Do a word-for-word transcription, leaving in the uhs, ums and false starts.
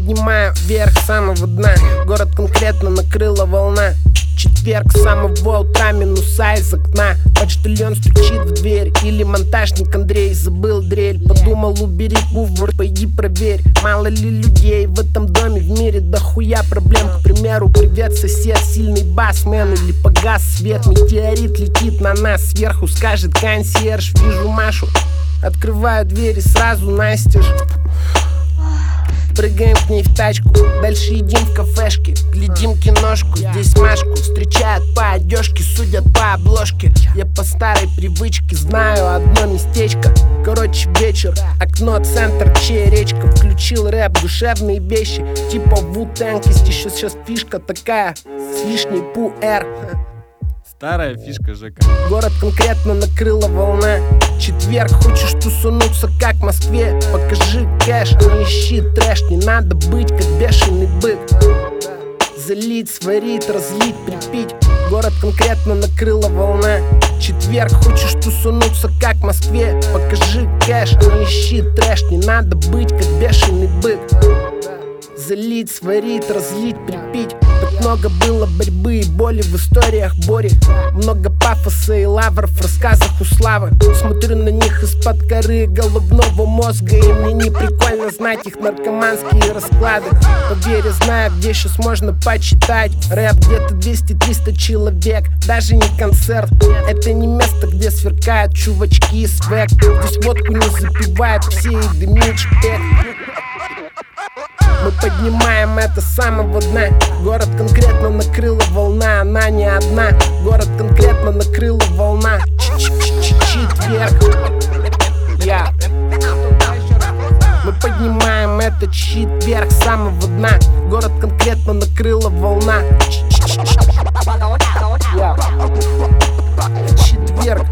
поднимаю вверх самого дна. Город конкретно накрыла волна. Четверг, с самого утра, минуса из окна. Почтальон стучит в дверь. Или монтажник Андрей забыл дрель. Подумал, убери кувыр, пойди проверь. Мало ли людей в этом доме, в мире дохуя проблем. К примеру, привет, сосед, сильный басмен. Или погас свет, метеорит летит на нас сверху. Скажет консьерж, вижу Машу. Открываю двери сразу настежь. Прыгаем к ней в тачку, дальше едим в кафешке. Глядим киношку, здесь Машку встречают по одежке, судят по обложке. Я по старой привычке знаю одно местечко. Короче, вечер, окно, центр, чья речка. Включил рэп, душевные вещи, типа Wu-Tang. Есть еще сейчас фишка такая, с вишней пуэр. Старая фишка ЖК. Город конкретно накрыла волна. Четверг, хочешь тусунуться, как в Москве? Покажи кэш, не ищи трэш. Не надо быть как бешеный бык. Залить, сварить, разлить, припить. Город конкретно накрыла волна. Четверг, хочешь тусунуться, как в Москве? Покажи кэш, не ищи трэш. Не надо быть как бешеный бык. Залить, сварить, разлить, припить. Так много было борьбы и боли в историях Бори. Много пафоса и лавров в рассказах у Славы. Смотрю на них из-под коры головного мозга. И мне не прикольно знать их наркоманские расклады. Поверь, знаю, где сейчас можно почитать рэп. Где-то двести-триста человек, даже не концерт. Это не место, где сверкают чувачки и свек. Здесь водку не запивают все и дымит шпек. Мы поднимаем это с самого дна. Город конкретно накрыла волна, она не одна. Город конкретно накрыла волна. Четверг. Я. Мы поднимаем это четверг с самого дна. Город конкретно накрыла волна. Я. Четверг.